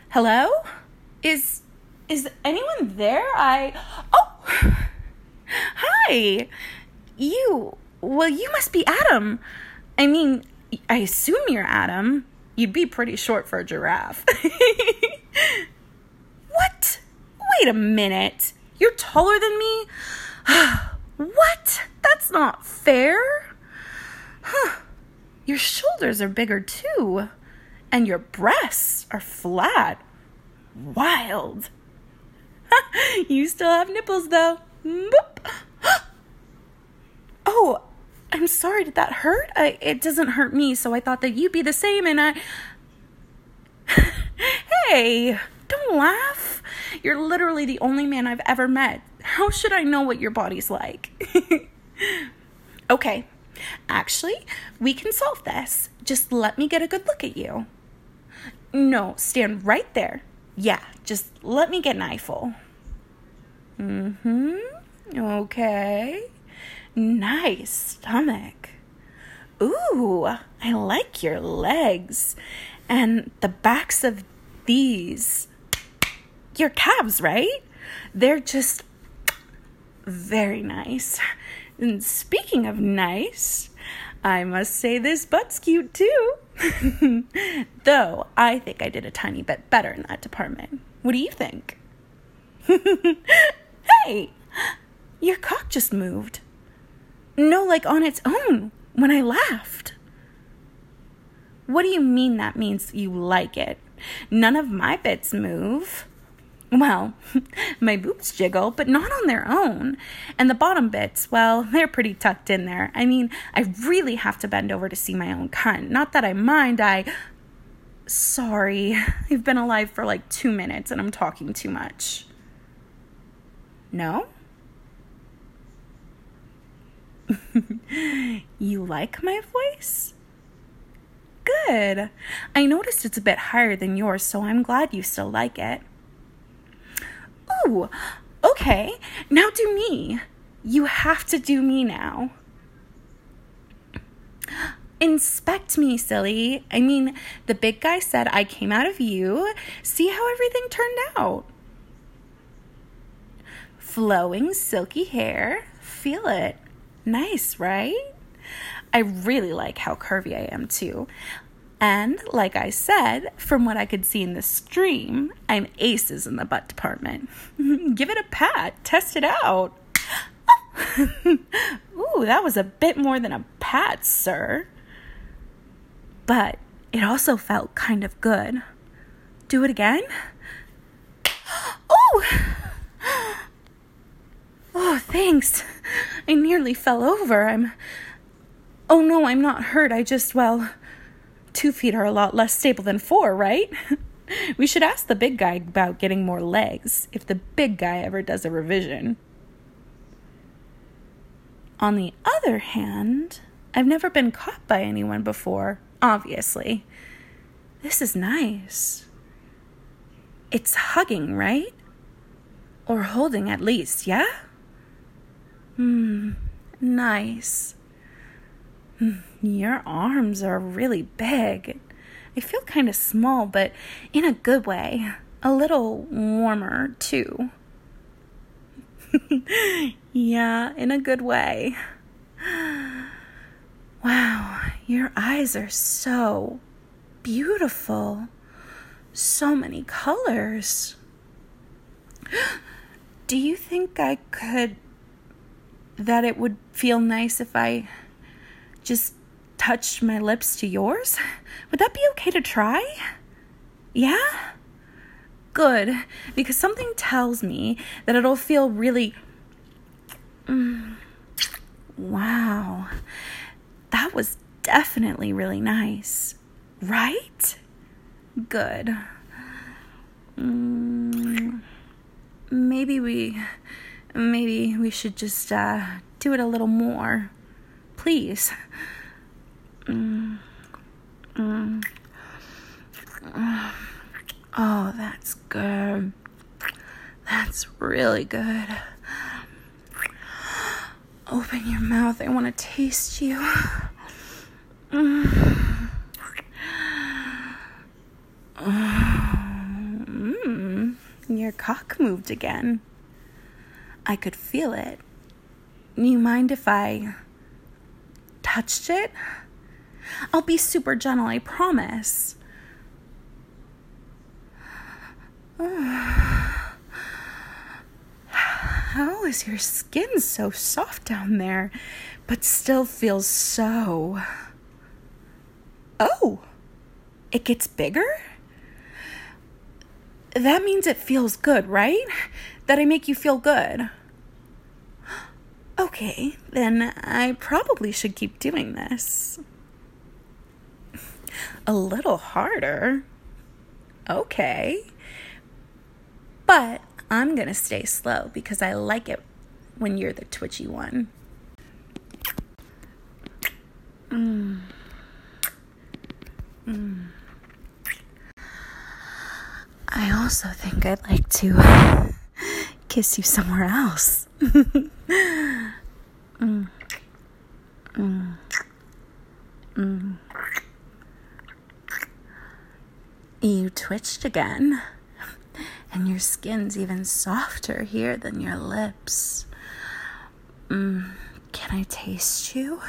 Hello? Is anyone there? Hi. You must be Adam. I mean, I assume you're Adam. You'd be pretty short for a giraffe. What? Wait a minute. You're taller than me? What? That's not fair. Your shoulders are bigger too. And your breasts are flat. Wild. You still have nipples though. Boop. Oh, I'm sorry. Did that hurt? It doesn't hurt me, so I thought that you'd be the same, and Hey, don't laugh. You're literally the only man I've ever met. How should I know what your body's like? Okay, actually, we can solve this. Just let me get a good look at you. No, stand right there. Yeah, just let me get an eyeful. Okay. Nice stomach. Ooh, I like your legs. And the backs of these. Your calves, right? They're just very nice. And speaking of nice, I must say this butt's cute too. Though I think I did a tiny bit better in that department. What do you think? Hey, your cock just moved. No, like on its own when I laughed. What do you mean that means you like it? None of my bits move. Well, my boobs jiggle, but not on their own. And the bottom bits, well, they're pretty tucked in there. I mean, I really have to bend over to see my own cunt. Not that I mind, Sorry, I've been alive for like 2 minutes and I'm talking too much. No? You like my voice? Good. I noticed it's a bit higher than yours, so I'm glad you still like it. Ooh, okay. Now do me. You have to do me now. Inspect me, silly. I mean, the big guy said I came out of you. See how everything turned out. Flowing, silky hair. Feel it. Nice, right? I really like how curvy I am, too. And, like I said, from what I could see in the stream, I'm aces in the butt department. Give it a pat. Test it out. Ooh, that was a bit more than a pat, sir. But it also felt kind of good. Do it again? Oh, thanks. I nearly fell over. Oh, no, I'm not hurt. 2 feet are a lot less stable than 4, right? We should ask the big guy about getting more legs, if the big guy ever does a revision. On the other hand, I've never been caught by anyone before, obviously. This is nice. It's hugging, right? Or holding at least, yeah? Nice. Your arms are really big. I feel kind of small, but in a good way. A little warmer, too. Yeah, in a good way. Wow, your eyes are so beautiful. So many colors. Do you think that it would feel nice if I just touched my lips to yours? Would that be okay to try? Yeah? Good, because something tells me that it'll feel really... Wow. That was definitely really nice. Right? Good. Maybe we should just do it a little more. Please. Oh, that's good. That's really good. Open your mouth. I want to taste you. your cock moved again. I could feel it. You mind if I touched it? I'll be super gentle, I promise. How is your skin so soft down there, but still feels so... Oh, it gets bigger? That means it feels good, right? That I make you feel good. Okay, then I probably should keep doing this. A little harder. Okay. But I'm gonna stay slow because I like it when you're the twitchy one. I also think I'd like to kiss you somewhere else. You twitched again, and your skin's even softer here than your lips. Can I taste you?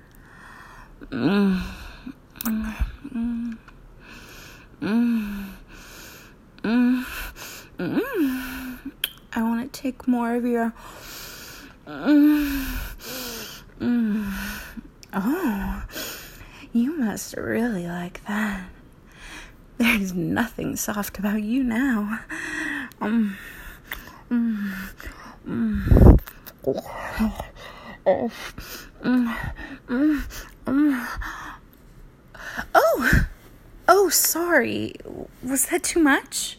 I want to take more of your... Oh, you must really like that. There's nothing soft about you now. Oh, sorry. Was that too much?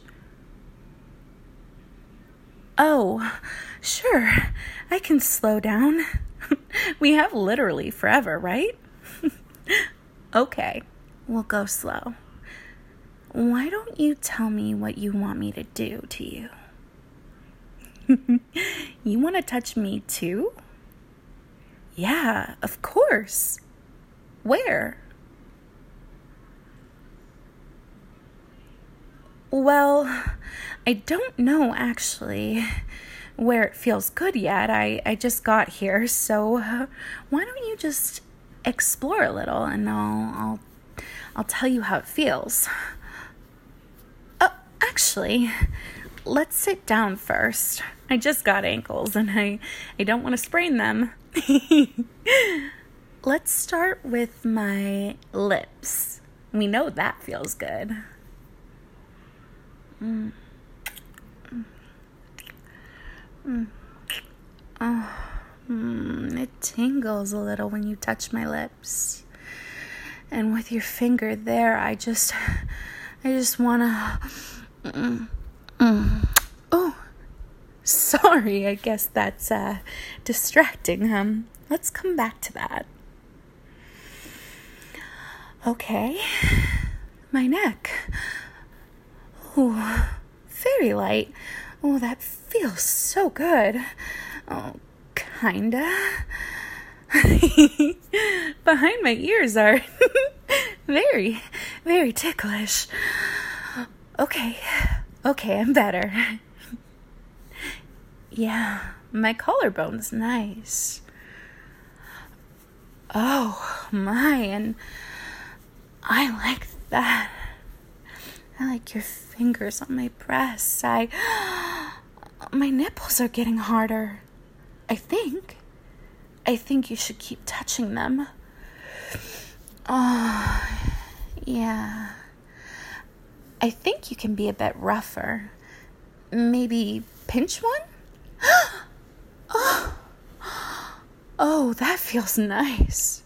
Oh, sure. I can slow down. We have literally forever, right? Okay, we'll go slow. Why don't you tell me what you want me to do to you? You want to touch me too? Yeah, of course. Where? Well, I don't know actually where it feels good yet. I just got here, so why don't you just explore a little and I'll tell you how it feels. Actually, let's sit down first. I just got ankles and I don't want to sprain them. Let's start with my lips. We know that feels good. It tingles a little when you touch my lips. And with your finger there, I just wanna... Oh, sorry, I guess that's distracting. Let's come back to that. Okay, my neck. Oh, very light. Oh, that feels so good. Oh, kinda. Behind my ears are very, very ticklish. Okay, I'm better. Yeah, my collarbone's nice. Oh, my, and I like that. I like your fingers on my breasts. My nipples are getting harder. I think you should keep touching them. Oh, yeah. I think you can be a bit rougher. Maybe pinch one? Oh, that feels nice.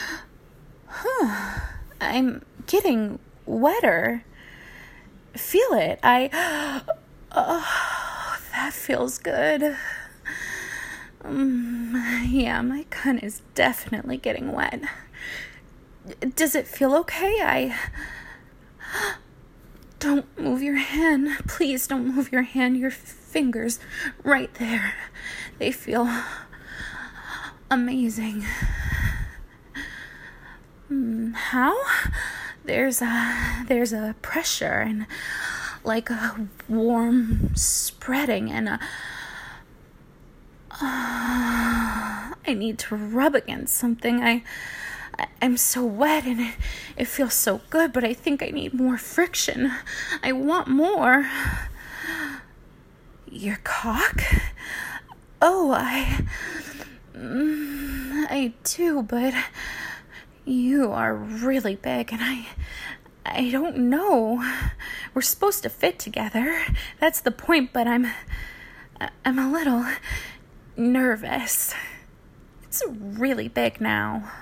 I'm getting wetter. Feel it. That feels good. Yeah, my cunt is definitely getting wet. Does it feel okay? Don't move your hand. Please don't move your hand. Your fingers right there. They feel amazing. How? There's a pressure and like a warm spreading, and I need to rub against something. I'm so wet and it feels so good, but I think I need more friction. I want more. Your cock? Oh, I do, but you are really big and I don't know. We're supposed to fit together. That's the point, but I'm a little nervous. It's really big now.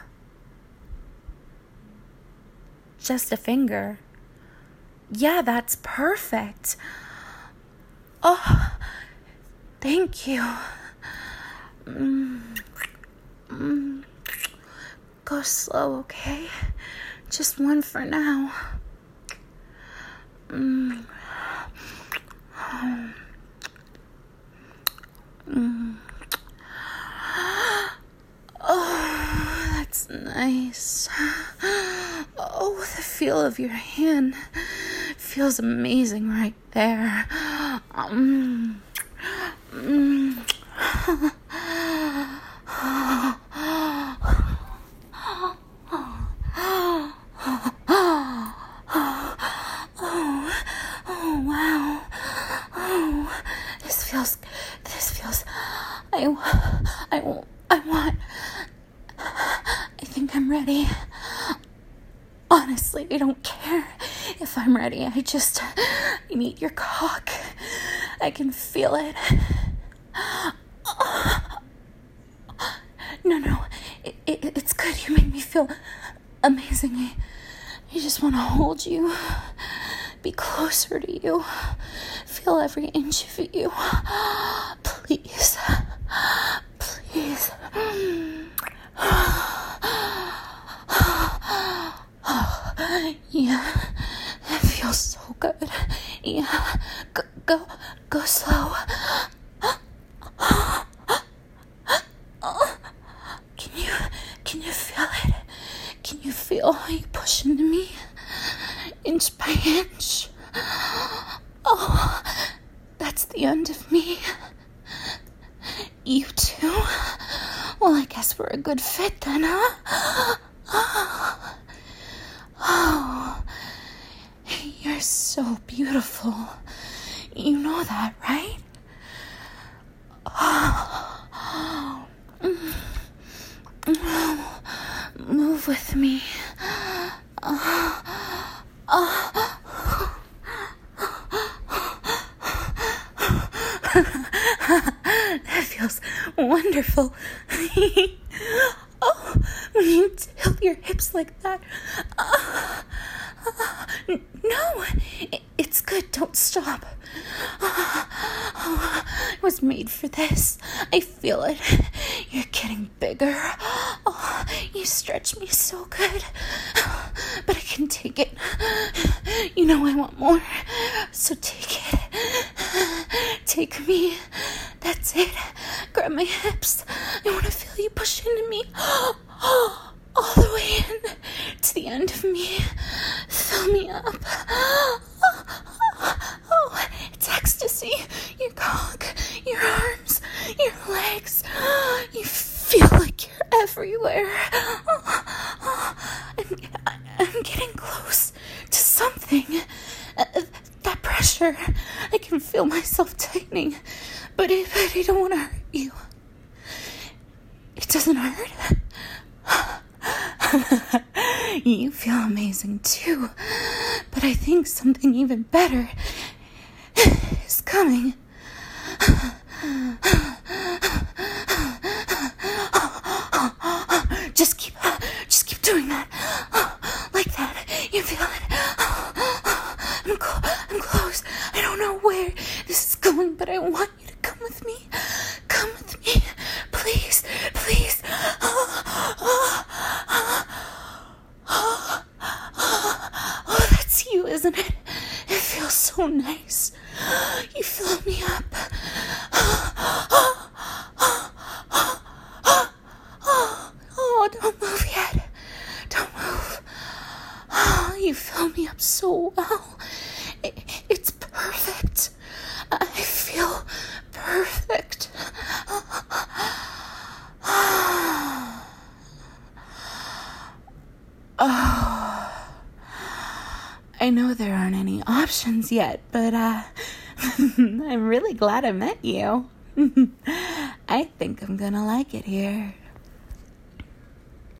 Just a finger. Yeah, that's perfect. Oh, thank you. Go slow, okay? Just one for now. Oh, that's nice. Oh, the feel of your hand feels amazing right there. Oh, wow. Oh, this feels, I think I'm ready. Honestly, I don't care if I'm ready. I need your cock. I can feel it. No, it's good. You make me feel amazing. I just want to hold you, be closer to you, feel every inch of you. Please. Yeah, it feels so good. Yeah, go slow. Can you feel it? Can you feel how you push into me, inch by inch? Oh, that's the end of me. You too? Well, I guess we're a good fit then, huh? Oh, you're so beautiful. You know that, right? Move with me. That feels wonderful. Oh, when you tilt your hips like that. No, it's good. Don't stop. I was made for this. I feel it. You're getting bigger. Oh, you stretch me so good. But I can take it. You know I want more. So take it. Take me. That's it. Grab my hips. I want to feel you push into me. All the way in to the end of me. Fill me up. Oh, it's ecstasy. Your cock, your arms, your legs. You feel like you're everywhere. I'm getting close to something. That pressure. I can feel myself tightening. But I don't want to hurt you. It doesn't hurt. You feel amazing too, but I think something even better is coming. Just keep doing that, like that. You feel it. I'm close. I don't know where this is going, but I want you to come with me. Come with me, please. Oh, that's you, isn't it? It feels so nice. You fill me up. Oh, don't move yet. Don't move. Oh, you fill me up so well. It's perfect. Oh, I know there aren't any options yet, but I'm really glad I met you. I think I'm gonna like it here.